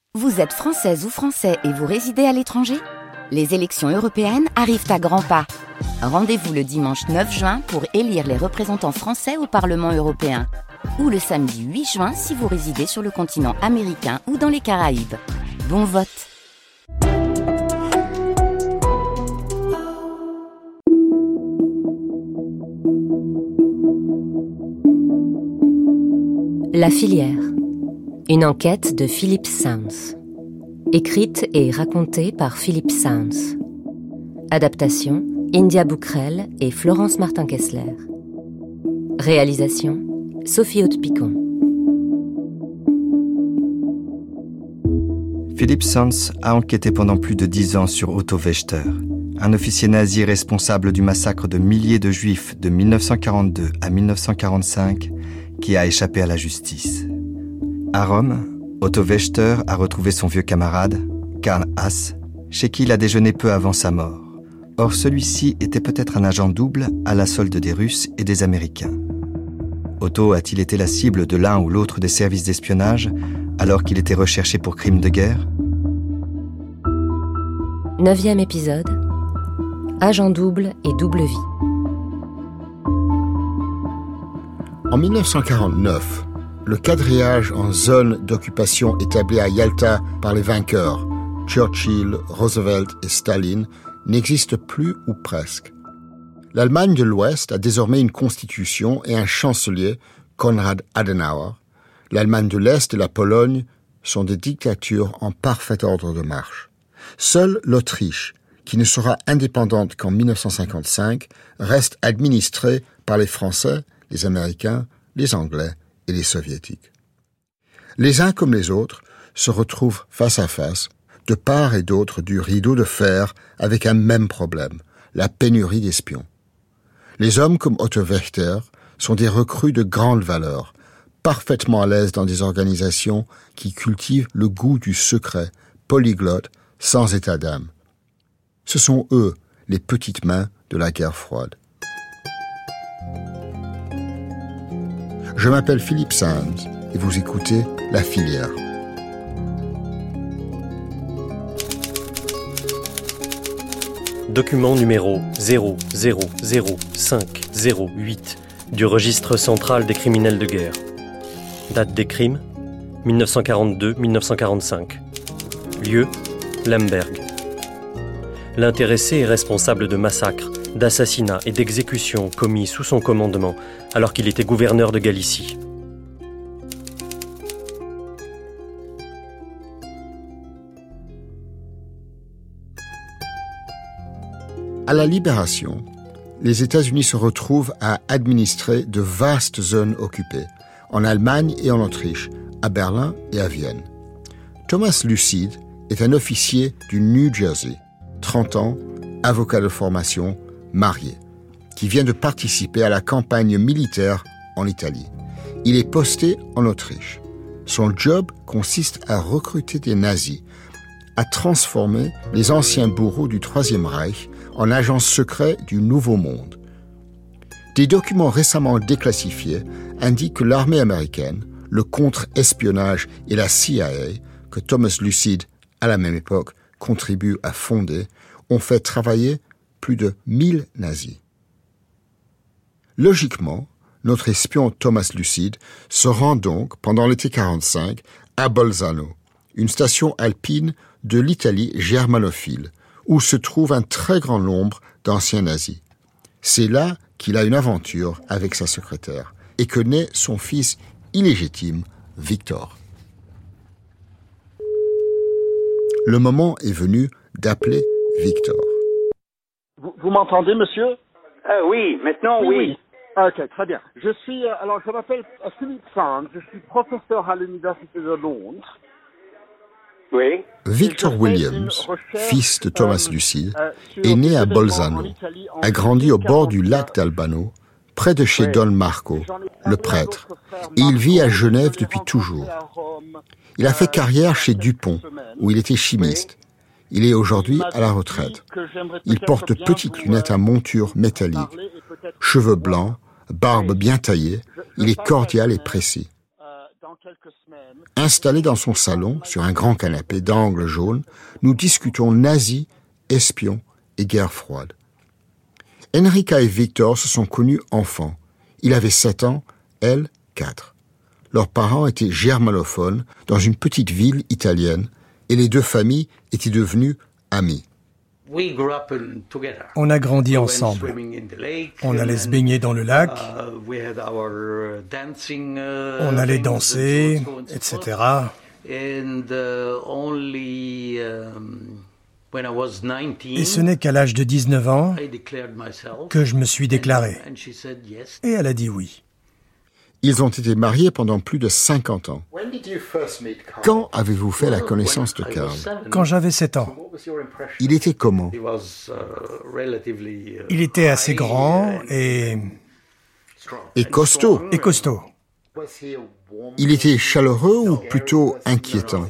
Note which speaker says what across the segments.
Speaker 1: Vous êtes française ou français et vous résidez à l'étranger ? Les élections européennes arrivent à grands pas. Rendez-vous le dimanche 9 juin pour élire les représentants français au Parlement européen. Ou le samedi 8 juin si vous résidez sur le continent américain ou dans les Caraïbes. Bon vote!
Speaker 2: La filière. Une enquête de Philip Sounds. Écrite et racontée par Philip Sounds. Adaptation, India Bouquerel et Florence Martin-Kessler. Réalisation, Sophie Haute-Picon.
Speaker 3: Philip Sounds a enquêté pendant plus de 10 ans sur Otto Wächter, un officier nazi responsable du massacre de milliers de Juifs de 1942 à 1945 qui a échappé à la justice. À Rome, Otto Wächter a retrouvé son vieux camarade, Karl Haas, chez qui il a déjeuné peu avant sa mort. Or, celui-ci était peut-être un agent double à la solde des Russes et des Américains. Otto a-t-il été la cible de l'un ou l'autre des services d'espionnage alors qu'il était recherché pour crimes de guerre ?
Speaker 2: 9e épisode. Agent double et double vie.
Speaker 4: En 1949, le quadrillage en zone d'occupation établi à Yalta par les vainqueurs, Churchill, Roosevelt et Staline, n'existe plus ou presque. L'Allemagne de l'Ouest a désormais une constitution et un chancelier, Konrad Adenauer. L'Allemagne de l'Est et la Pologne sont des dictatures en parfait ordre de marche. Seule l'Autriche, qui ne sera indépendante qu'en 1955, reste administrée par les Français, les Américains, les Anglais et les Soviétiques. Les uns comme les autres se retrouvent face à face, de part et d'autre du rideau de fer, avec un même problème, la pénurie d'espions. Les hommes comme Otto Wächter sont des recrues de grande valeur, parfaitement à l'aise dans des organisations qui cultivent le goût du secret, polyglottes, sans état d'âme. Ce sont eux, les petites mains de la guerre froide. Je m'appelle Philip Sounds et vous écoutez La Filière.
Speaker 5: Document numéro 0000508 du registre central des criminels de guerre. Date des crimes 1942-1945. Lieu Lemberg. L'intéressé est responsable de massacres, d'assassinats et d'exécutions commis sous son commandement alors qu'il était gouverneur de Galicie.
Speaker 4: À la Libération, les États-Unis se retrouvent à administrer de vastes zones occupées, en Allemagne et en Autriche, à Berlin et à Vienne. Thomas Lucide est un officier du New Jersey, 30 ans, avocat de formation, marié, qui vient de participer à la campagne militaire en Italie. Il est posté en Autriche. Son job consiste à recruter des nazis, à transformer les anciens bourreaux du Troisième Reich en agents secrets du Nouveau Monde. Des documents récemment déclassifiés indiquent que l'armée américaine, le contre-espionnage et la CIA, que Thomas Lucide, à la même époque, contribue à fonder, ont fait travailler plus de 1000 nazis. Logiquement, notre espion Thomas Lucide se rend donc, pendant l'été 1945, à Bolzano, une station alpine de l'Italie germanophile, où se trouve un très grand nombre d'anciens nazis. C'est là qu'il a une aventure avec sa secrétaire et que naît son fils illégitime, Victor. Le moment est venu d'appeler Victor.
Speaker 6: Vous m'entendez, monsieur ?
Speaker 7: Oui, maintenant oui.
Speaker 6: Ok, très bien. Je m'appelle Philip Sounds, je suis professeur à l'Université de Londres.
Speaker 7: Oui.
Speaker 4: Victor Williams, fils de Thomas Lucide, est né à Bolzano, a grandi au bord du lac d'Albano, près de chez Don Marco, le prêtre, et il vit à Genève depuis toujours. Il a fait carrière chez Dupont, où il était chimiste. Il est aujourd'hui à la retraite. Il porte petites lunettes à monture métallique, cheveux blancs, barbe bien taillée. Il est cordial et précis. Installés dans son salon, sur un grand canapé d'angle jaune, nous discutons nazis, espions et guerre froide. Enrica et Victor se sont connus enfants. Il avait 7 ans, elle, 4. Leurs parents étaient germanophones dans une petite ville italienne et les deux familles étaient devenues amies.
Speaker 8: On a grandi ensemble. On allait se baigner dans le lac. On allait danser, etc. Et ce n'est qu'à l'âge de 19 ans que je me suis déclaré. Et elle a dit oui.
Speaker 4: Ils ont été mariés pendant plus de 50 ans. Quand avez-vous fait la connaissance de Carl?
Speaker 8: Quand j'avais 7 ans.
Speaker 4: Il était comment?
Speaker 8: Il était assez grand et
Speaker 4: costaud.
Speaker 8: Et costaud.
Speaker 4: Il était chaleureux ou plutôt inquiétant?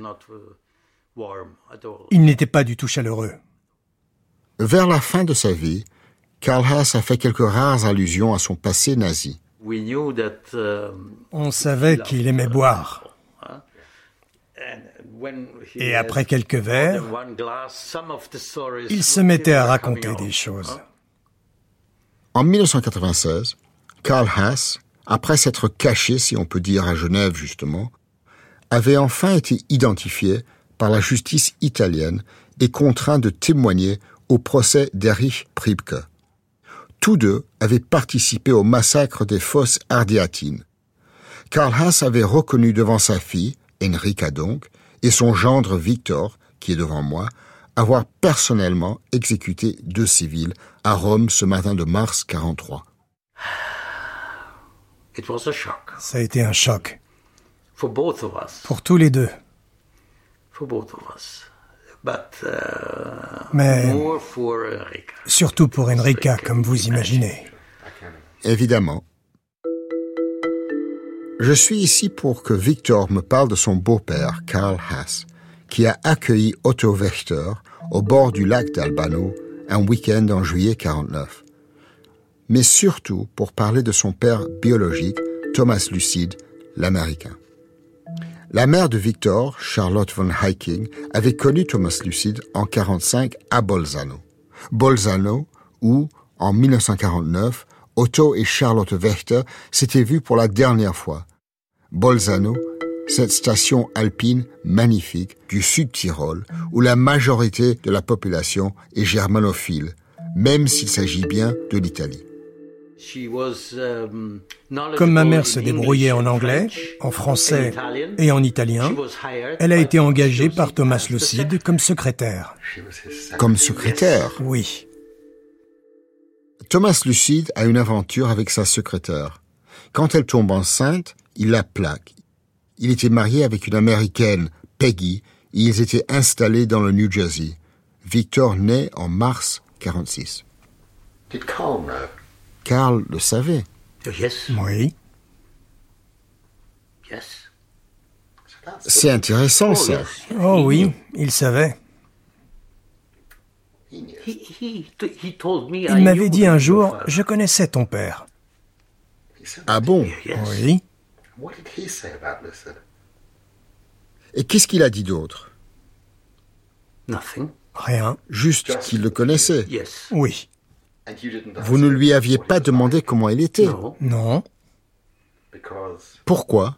Speaker 8: Il n'était pas du tout chaleureux.
Speaker 4: Vers la fin de sa vie, Karl Haas a fait quelques rares allusions à son passé nazi.
Speaker 8: On savait qu'il aimait boire. Et après quelques verres, il se mettait à raconter des choses.
Speaker 4: En 1996, Karl Haas, après s'être caché, si on peut dire, à Genève justement, avait enfin été identifié par la justice italienne et contraint de témoigner au procès d'Erich Priebke. Tous deux avaient participé au massacre des fosses Ardeatines. Karl Haas avait reconnu devant sa fille, Enrica donc, et son gendre Victor, qui est devant moi, avoir personnellement exécuté 2 civils à Rome ce matin de mars 1943.
Speaker 8: Ça a été un choc. Pour tous les deux. Mais surtout pour Enrica, comme vous imaginez.
Speaker 4: Évidemment. Je suis ici pour que Victor me parle de son beau-père, Karl Haas, qui a accueilli Otto Wächter au bord du lac d'Albano un week-end en juillet 1949. Mais surtout pour parler de son père biologique, Thomas Lucide, l'Américain. La mère de Victor, Charlotte von Heiking, avait connu Thomas Lucide en 1945 à Bolzano. Bolzano, où, en 1949, Otto et Charlotte Wächter s'étaient vus pour la dernière fois. Bolzano, cette station alpine magnifique du Sud-Tyrol, où la majorité de la population est germanophile, même s'il s'agit bien de l'Italie.
Speaker 8: Comme ma mère se débrouillait en anglais, en français et en italien, elle a été engagée par Thomas Lucide comme secrétaire.
Speaker 4: Comme secrétaire?
Speaker 8: Oui.
Speaker 4: Thomas Lucide a une aventure avec sa secrétaire. Quand elle tombe enceinte, il la plaque. Il était marié avec une Américaine, Peggy, et ils étaient installés dans le New Jersey. Victor naît en mars 1946. Karl le savait.
Speaker 8: Oui.
Speaker 4: C'est intéressant, ça.
Speaker 8: Oh oui, il savait. Il m'avait dit un jour, je connaissais ton père.
Speaker 4: Ah bon?
Speaker 8: Oui.
Speaker 4: Et qu'est-ce qu'il a dit d'autre?
Speaker 8: Rien.
Speaker 4: Juste qu'il le connaissait.
Speaker 8: Oui.
Speaker 4: Vous ne lui aviez pas demandé comment il était?
Speaker 8: Non.
Speaker 4: Pourquoi?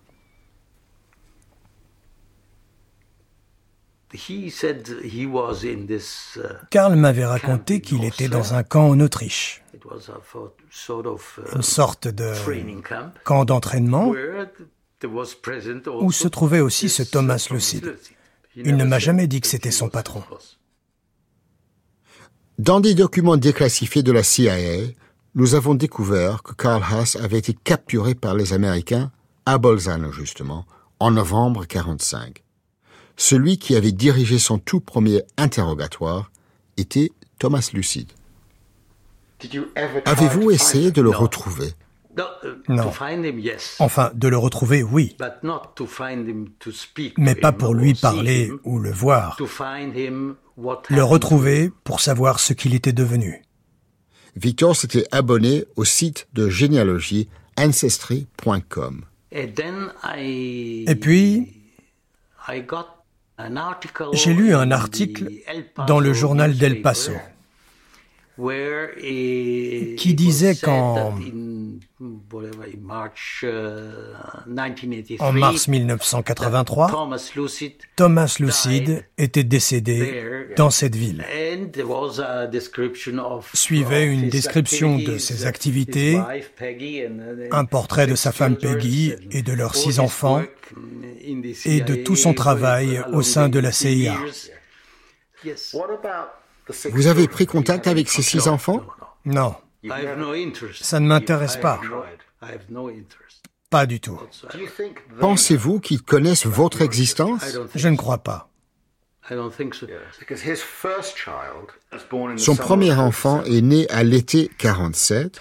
Speaker 8: Karl m'avait raconté qu'il était dans un camp en Autriche. Une sorte de camp d'entraînement où se trouvait aussi ce Thomas Lucide. Il ne m'a jamais dit que c'était son patron.
Speaker 4: Dans des documents déclassifiés de la CIA, nous avons découvert que Karl Haas avait été capturé par les Américains, à Bolzano justement, en novembre 1945. Celui qui avait dirigé son tout premier interrogatoire était Thomas Lucide. Avez-vous essayé de le retrouver?
Speaker 8: Non. Enfin, de le retrouver, oui. Mais pas pour lui parler ou le voir. Le retrouver pour savoir ce qu'il était devenu.
Speaker 4: Victor s'était abonné au site de généalogie ancestry.com.
Speaker 8: Et puis, j'ai lu un article dans le journal d'El Paso qui disait qu'en mars 1983, Thomas Lucide était décédé dans cette ville. Suivait une description de ses activités, un portrait de sa femme Peggy et de leurs 6 enfants, et de tout son travail au sein de la CIA.
Speaker 4: Vous avez pris contact avec ces 6 enfants?
Speaker 8: Non, ça ne m'intéresse pas. Pas du tout.
Speaker 4: Pensez-vous qu'ils connaissent votre existence?
Speaker 8: Je ne crois pas.
Speaker 4: Son premier enfant est né à l'été 47,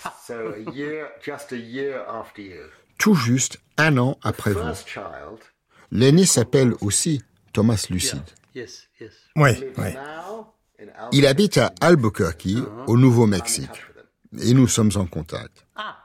Speaker 4: tout juste 1 an après vous. L'aîné s'appelle aussi Thomas Lucide.
Speaker 8: Oui.
Speaker 4: Il habite à Albuquerque, au Nouveau-Mexique. Et nous sommes en contact.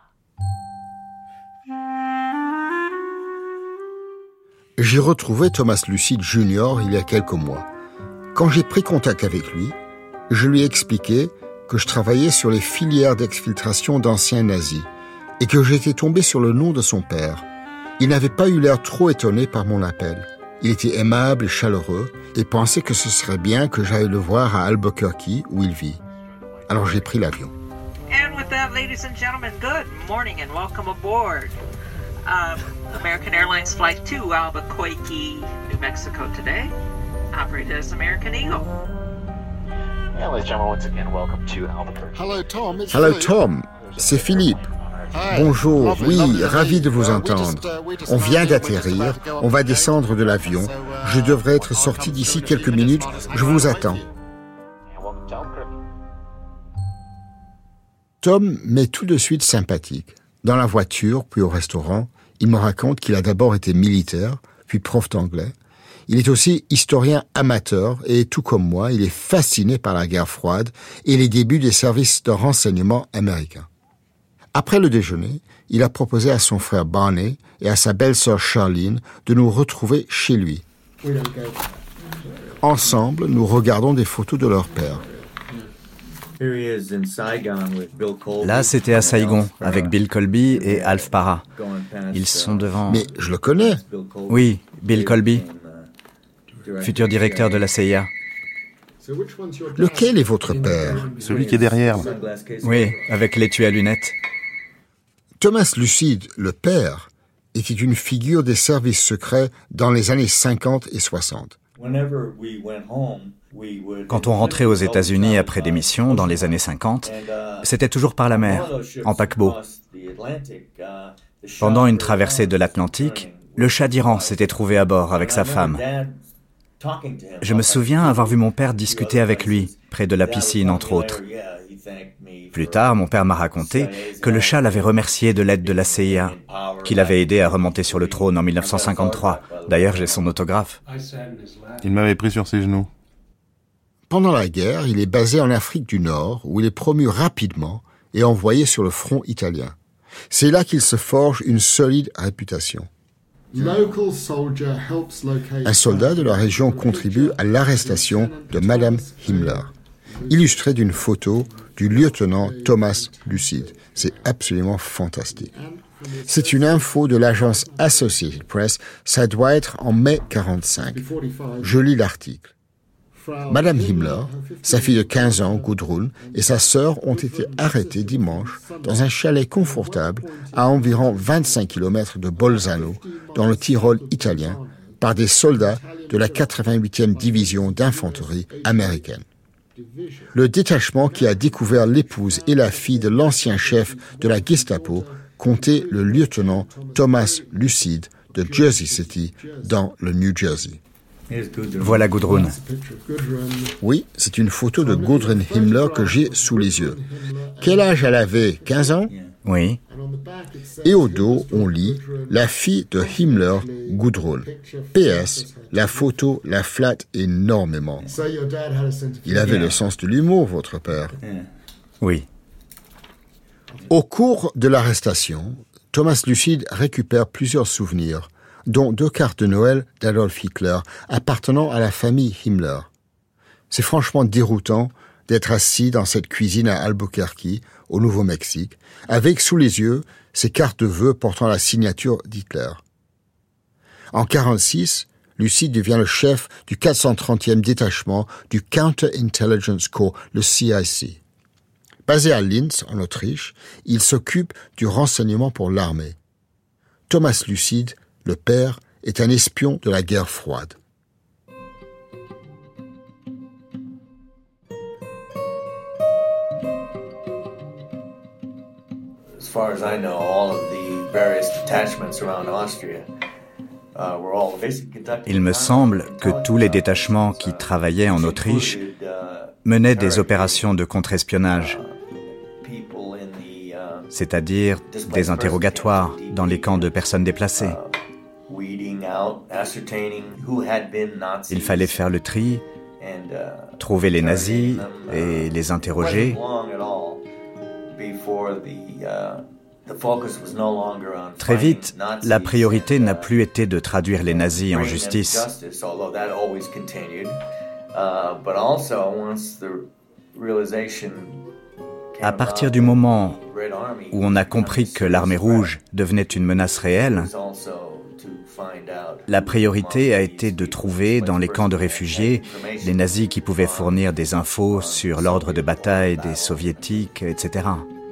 Speaker 4: J'ai retrouvé Thomas Lucide Jr. il y a quelques mois. Quand j'ai pris contact avec lui, je lui ai expliqué que je travaillais sur les filières d'exfiltration d'anciens nazis et que j'étais tombé sur le nom de son père. Il n'avait pas eu l'air trop étonné par mon appel. Il était aimable et chaleureux et pensait que ce serait bien que j'aille le voir à Albuquerque où il vit. Alors j'ai pris l'avion.
Speaker 9: And with that, ladies and gentlemen, good morning and welcome aboard. American Airlines Flight to Albuquerque, New Mexico today, operated as American Eagle.
Speaker 10: Ladies and gentlemen, once again, welcome to Albuquerque.
Speaker 4: Hello Tom, c'est Philippe. Bonjour, oui, ravi de vous entendre. On vient d'atterrir, on va descendre de l'avion. Je devrais être sorti d'ici quelques minutes, je vous attends. Tom m'est tout de suite sympathique. Dans la voiture, puis au restaurant, il me raconte qu'il a d'abord été militaire, puis prof d'anglais. Il est aussi historien amateur et, tout comme moi, il est fasciné par la guerre froide et les débuts des services de renseignement américains. Après le déjeuner, il a proposé à son frère Barney et à sa belle-sœur Charlene de nous retrouver chez lui. Ensemble, nous regardons des photos de leur père.
Speaker 11: Là, c'était à Saigon, avec Bill Colby et Alf Para. Ils sont devant...
Speaker 4: Mais je le connais.
Speaker 11: Oui, Bill Colby, futur directeur de la CIA.
Speaker 4: Lequel est votre père?
Speaker 12: Celui qui est derrière.
Speaker 11: Oui, avec l'étui à lunettes.
Speaker 4: Thomas Lucide, le père, était une figure des services secrets dans les années 50 et 60.
Speaker 11: Quand on rentrait aux États-Unis après des missions dans les années 50, c'était toujours par la mer, en paquebot. Pendant une traversée de l'Atlantique, le Shah d'Iran s'était trouvé à bord avec sa femme. Je me souviens avoir vu mon père discuter avec lui, près de la piscine entre autres. Plus tard, mon père m'a raconté que le Shah l'avait remercié de l'aide de la CIA, qu'il avait aidé à remonter sur le trône en 1953. D'ailleurs, j'ai son autographe.
Speaker 12: Il m'avait pris sur ses genoux.
Speaker 4: Pendant la guerre, il est basé en Afrique du Nord, où il est promu rapidement et envoyé sur le front italien. C'est là qu'il se forge une solide réputation. Un soldat de la région contribue à l'arrestation de Madame Himmler, illustrée d'une photo du lieutenant Thomas Lucide. C'est absolument fantastique. C'est une info de l'agence Associated Press, ça doit être en mai 45. Je lis l'article. Madame Himmler, sa fille de 15 ans, Gudrun, et sa sœur ont été arrêtées dimanche dans un chalet confortable à environ 25 km de Bolzano, dans le Tyrol italien, par des soldats de la 88e division d'infanterie américaine. Le détachement qui a découvert l'épouse et la fille de l'ancien chef de la Gestapo comptait le lieutenant Thomas Lucide de Jersey City, dans le New Jersey.
Speaker 11: Voilà Gudrun.
Speaker 4: Oui, c'est une photo de Gudrun Himmler que j'ai sous les yeux. Quel âge elle avait? 15 ans?
Speaker 11: Oui.
Speaker 4: Et au dos, on lit « La fille de Himmler, Gudrun ». PS, la photo la flatte énormément. Il avait le sens de l'humour, votre père.
Speaker 11: Oui.
Speaker 4: Au cours de l'arrestation, Thomas Lucide récupère plusieurs souvenirs, dont 2 cartes de Noël d'Adolf Hitler appartenant à la famille Himmler. C'est franchement déroutant d'être assis dans cette cuisine à Albuquerque, au Nouveau-Mexique, avec sous les yeux ces cartes de vœux portant la signature d'Hitler. En 1946, Lucide devient le chef du 430e détachement du Counter-Intelligence Corps, le CIC. Basé à Linz, en Autriche, il s'occupe du renseignement pour l'armée. Thomas Lucide, le père, est un espion de la guerre froide.
Speaker 10: As far as I know, all of the various detachments around Austria were all basically conducted.
Speaker 11: Il me semble que tous les détachements qui travaillaient en Autriche menaient des opérations de contre-espionnage, c'est-à-dire des interrogatoires dans les camps de personnes déplacées. Il fallait faire le tri, trouver les nazis et les interroger. Très vite, la priorité n'a plus été de traduire les nazis en justice. À partir du moment où on a compris que l'armée rouge devenait une menace réelle, la priorité a été de trouver dans les camps de réfugiés les nazis qui pouvaient fournir des infos sur l'ordre de bataille des soviétiques, etc.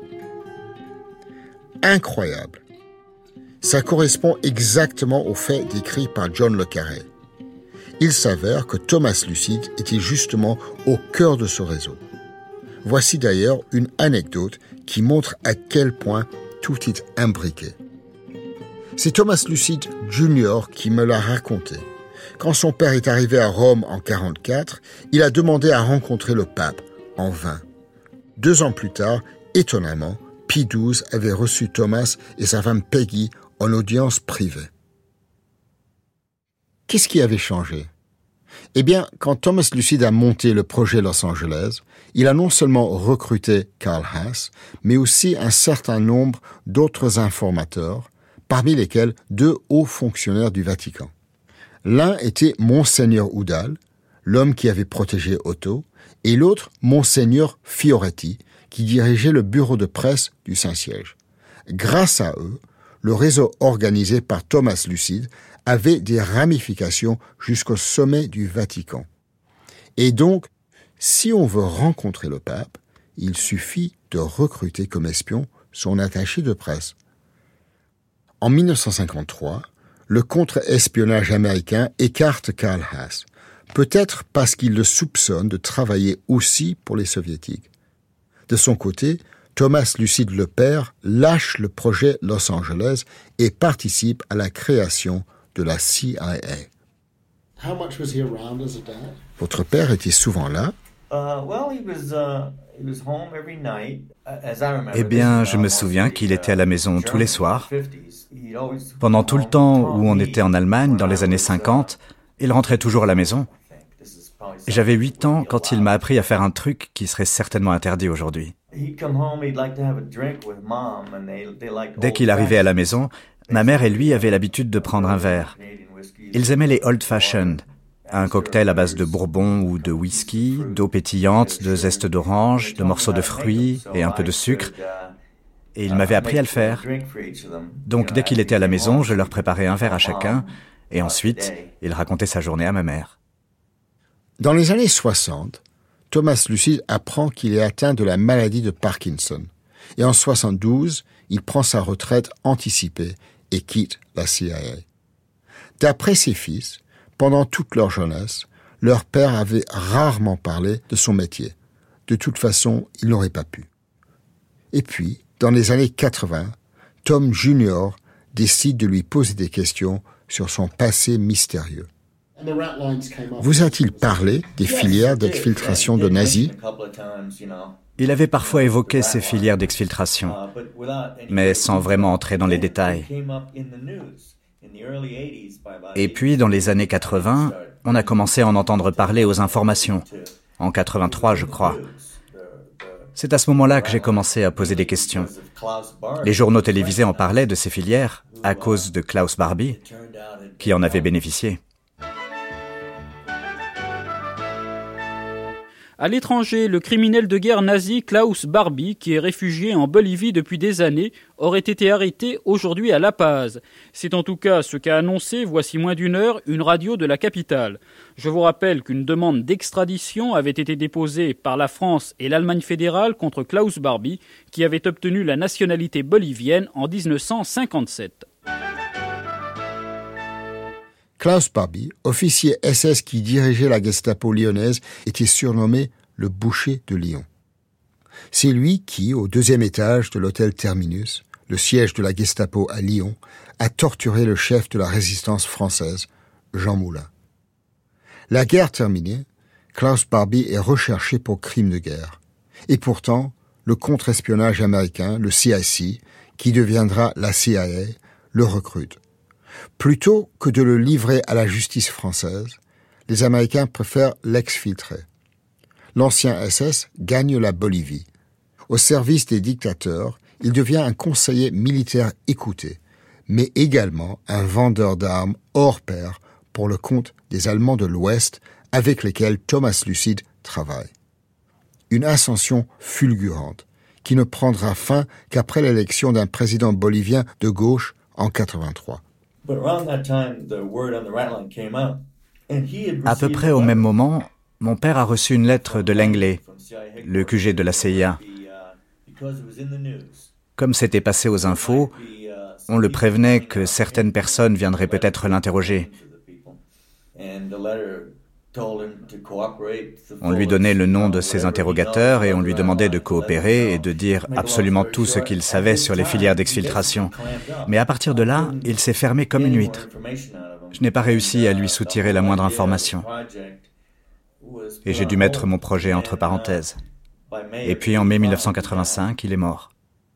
Speaker 4: Incroyable. Ça correspond exactement aux faits décrits par John le Carré. Il s'avère que Thomas Lucide était justement au cœur de ce réseau. Voici d'ailleurs une anecdote qui montre à quel point tout est imbriqué. C'est Thomas Lucide Jr. qui me l'a raconté. Quand son père est arrivé à Rome en 1944, il a demandé à rencontrer le pape, en vain. 2 ans plus tard, étonnamment, Pie XII avait reçu Thomas et sa femme Peggy en audience privée. Qu'est-ce qui avait changé ? Eh bien, quand Thomas Lucide a monté le projet Los Angeles, il a non seulement recruté Karl Haas, mais aussi un certain nombre d'autres informateurs, parmi lesquels 2 hauts fonctionnaires du Vatican. L'un était Monseigneur Oudal, l'homme qui avait protégé Otto, et l'autre Monseigneur Fioretti, qui dirigeait le bureau de presse du Saint-Siège. Grâce à eux, le réseau organisé par Thomas Lucide avait des ramifications jusqu'au sommet du Vatican. Et donc, si on veut rencontrer le pape, il suffit de recruter comme espion son attaché de presse. En 1953, le contre-espionnage américain écarte Karl Haas, peut-être parce qu'il le soupçonne de travailler aussi pour les soviétiques. De son côté, Thomas Lucide le père lâche le projet Los Angeles et participe à la création de la CIA. Votre père était souvent là?
Speaker 11: Eh bien, je me souviens qu'il était à la maison tous les soirs. Pendant tout le temps où on était en Allemagne, dans les années 50, il rentrait toujours à la maison. J'avais 8 ans quand il m'a appris à faire un truc qui serait certainement interdit aujourd'hui. Dès qu'il arrivait à la maison, ma mère et lui avaient l'habitude de prendre un verre. Ils aimaient les old-fashioned, un cocktail à base de bourbon ou de whisky, d'eau pétillante, de zeste d'orange, de morceaux de fruits et un peu de sucre. Et il m'avait appris à le faire. Donc dès qu'il était à la maison, je leur préparais un verre à chacun, et ensuite, il racontait sa journée à ma mère.
Speaker 4: Dans les années 60, Thomas Lucide apprend qu'il est atteint de la maladie de Parkinson. Et en 72, il prend sa retraite anticipée et quitte la CIA. D'après ses fils, pendant toute leur jeunesse, leur père avait rarement parlé de son métier. De toute façon, il n'aurait pas pu. Et puis, dans les années 80, Tom Jr. décide de lui poser des questions sur son passé mystérieux. Vous a-t-il parlé des filières d'exfiltration de nazis?
Speaker 11: Il avait parfois évoqué ces filières d'exfiltration, mais sans vraiment entrer dans les détails. Et puis, dans les années 80, on a commencé à en entendre parler aux informations. En 83, je crois. C'est à ce moment-là que j'ai commencé à poser des questions. Les journaux télévisés en parlaient de ces filières à cause de Klaus Barbie, qui en avait bénéficié.
Speaker 13: À l'étranger, le criminel de guerre nazi Klaus Barbie, qui est réfugié en Bolivie depuis des années, aurait été arrêté aujourd'hui à La Paz. C'est en tout cas ce qu'a annoncé, voici moins d'une heure, une radio de la capitale. Je vous rappelle qu'une demande d'extradition avait été déposée par la France et l'Allemagne fédérale contre Klaus Barbie, qui avait obtenu la nationalité bolivienne en 1957.
Speaker 4: Klaus Barbie, officier SS qui dirigeait la Gestapo lyonnaise, était surnommé le boucher de Lyon. C'est lui qui, au 2e étage de l'hôtel Terminus, le siège de la Gestapo à Lyon, a torturé le chef de la résistance française, Jean Moulin. La guerre terminée, Klaus Barbie est recherché pour crimes de guerre. Et pourtant, le contre-espionnage américain, le CIC, qui deviendra la CIA, le recrute. Plutôt que de le livrer à la justice française, les Américains préfèrent l'exfiltrer. L'ancien SS gagne la Bolivie. Au service des dictateurs, il devient un conseiller militaire écouté, mais également un vendeur d'armes hors pair pour le compte des Allemands de l'Ouest avec lesquels Thomas Lucide travaille. Une ascension fulgurante qui ne prendra fin qu'après l'élection d'un président bolivien de gauche en 83.
Speaker 11: À peu près au même moment, mon père a reçu une lettre de Langley, le QG de la CIA. Comme c'était passé aux infos, on le prévenait que certaines personnes viendraient peut-être l'interroger. On lui donnait le nom de ses interrogateurs et on lui demandait de coopérer et de dire absolument tout ce qu'il savait sur les filières d'exfiltration. Mais à partir de là, il s'est fermé comme une huître. Je n'ai pas réussi à lui soutirer la moindre information. Et j'ai dû mettre mon projet entre parenthèses. Et puis en mai 1985, il est mort.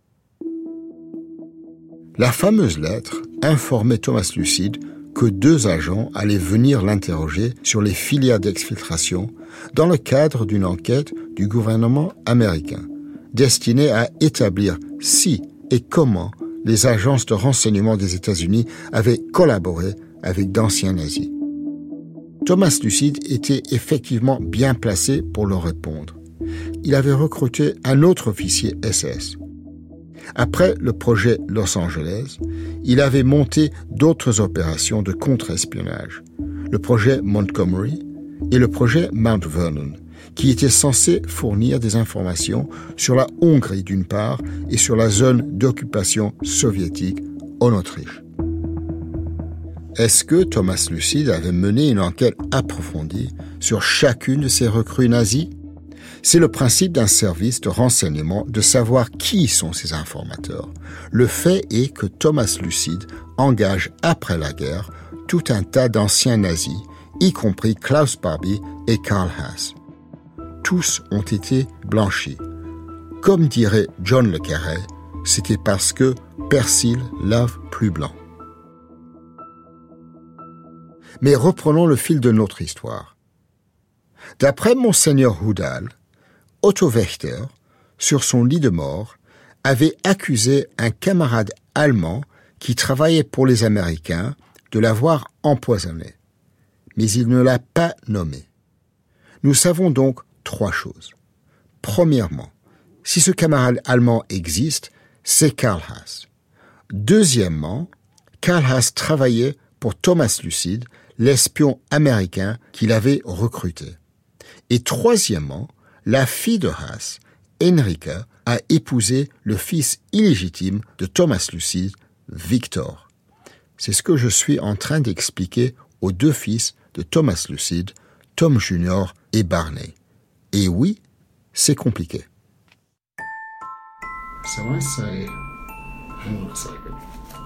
Speaker 4: La fameuse lettre informait Thomas Lucide que 2 agents allaient venir l'interroger sur les filières d'exfiltration dans le cadre d'une enquête du gouvernement américain, destinée à établir si et comment les agences de renseignement des États-Unis avaient collaboré avec d'anciens nazis. Thomas Lucide était effectivement bien placé pour leur répondre. Il avait recruté un autre officier SS. Après le projet Los Angeles, il avait monté d'autres opérations de contre-espionnage, le projet Montgomery et le projet Mount Vernon, qui étaient censés fournir des informations sur la Hongrie d'une part et sur la zone d'occupation soviétique en Autriche. Est-ce que Thomas Lucide avait mené une enquête approfondie sur chacune de ces recrues nazies ? C'est le principe d'un service de renseignement de savoir qui sont ces informateurs. Le fait est que Thomas Lucide engage après la guerre tout un tas d'anciens nazis, y compris Klaus Barbie et Karl Haas. Tous ont été blanchis. Comme dirait John le Carré, c'était parce que persil lave plus blanc. Mais reprenons le fil de notre histoire. D'après Monseigneur Houdal, Otto Wächter, sur son lit de mort, avait accusé un camarade allemand qui travaillait pour les Américains de l'avoir empoisonné. Mais il ne l'a pas nommé. Nous savons donc 3 choses. Premièrement, si ce camarade allemand existe, c'est Karl Haas. Deuxièmement, Karl Haas travaillait pour Thomas Lucide, l'espion américain qu'il avait recruté. Et troisièmement, la fille de Haas, Enrica, a épousé le fils illégitime de Thomas Lucide, Victor. C'est ce que je suis en train d'expliquer aux 2 fils de Thomas Lucide, Tom Jr. et Barney. Et oui, c'est compliqué.
Speaker 14: So I say, hang on a second.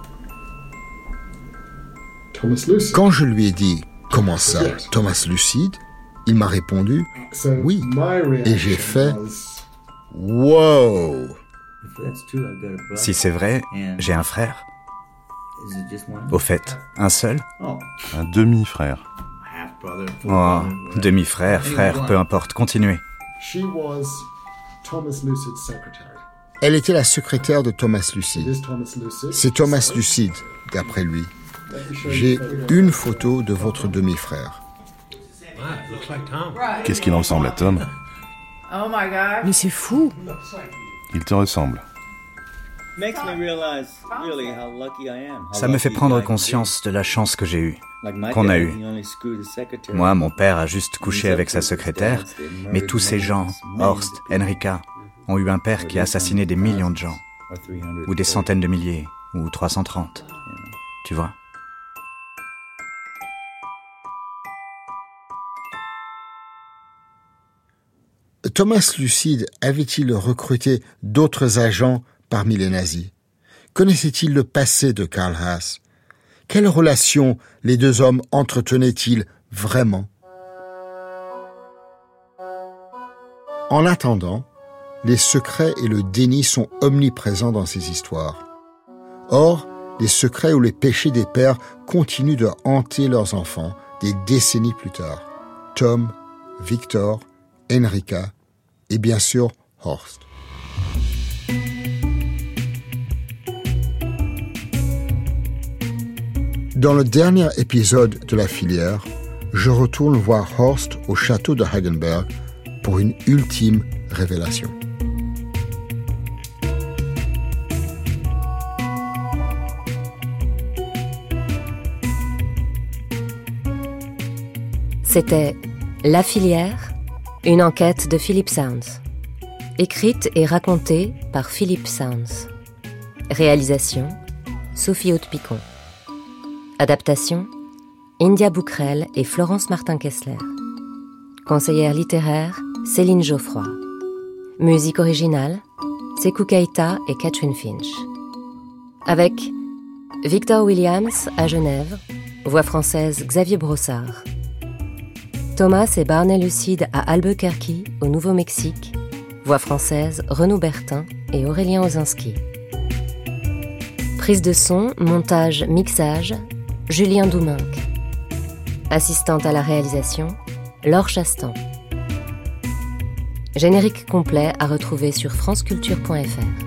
Speaker 14: Thomas Lucide.
Speaker 4: Quand je lui ai dit « Comment ça, Thomas Lucide ?» il m'a répondu « Oui ». Et j'ai fait « Wow !»
Speaker 11: Si c'est vrai, j'ai un frère. Au fait, un seul ?
Speaker 12: Un demi-frère.
Speaker 11: Oh, demi-frère, frère, peu importe, continuez.
Speaker 4: Elle était la secrétaire de Thomas Lucid. C'est Thomas Lucid, d'après lui. J'ai une photo de votre demi-frère.
Speaker 12: Qu'est-ce qu'il ressemble à Tom?
Speaker 15: Mais c'est fou.
Speaker 12: Il te ressemble.
Speaker 11: Ça me fait prendre conscience de la chance que j'ai eue, qu'on a eue. Moi, mon père a juste couché avec sa secrétaire, mais tous ces gens, Horst, Enrika, ont eu un père qui a assassiné des millions de gens, ou des centaines de milliers, ou 330. Tu vois?
Speaker 4: Thomas Lucid avait-il recruté d'autres agents parmi les nazis? Connaissait-il le passé de Karl Haas? Quelle relation les deux hommes entretenaient-ils vraiment? En attendant, les secrets et le déni sont omniprésents dans ces histoires. Or, les secrets ou les péchés des pères continuent de hanter leurs enfants des décennies plus tard. Tom, Victor, Enrika et bien sûr Horst. Dans le dernier épisode de La Filière, je retourne voir Horst au château de Hagenberg pour une ultime révélation.
Speaker 2: C'était La Filière, une enquête de Philip Sounds. Écrite et racontée par Philip Sounds. Réalisation, Sophie Haute-Picon. Adaptation, India Bouquerel et Florence Martin-Kessler. Conseillère littéraire, Céline Geoffroy. Musique originale, Sekou Keita et Catherine Finch. Avec Victor Williams à Genève, voix française Xavier Brossard. Thomas et Barney Lucid à Albuquerque, au Nouveau-Mexique, voix française Renaud Bertin et Aurélien Ozinski. Prise de son, montage, mixage, Julien Douminc. Assistante à la réalisation, Laure Chastan. Générique complet à retrouver sur franceculture.fr.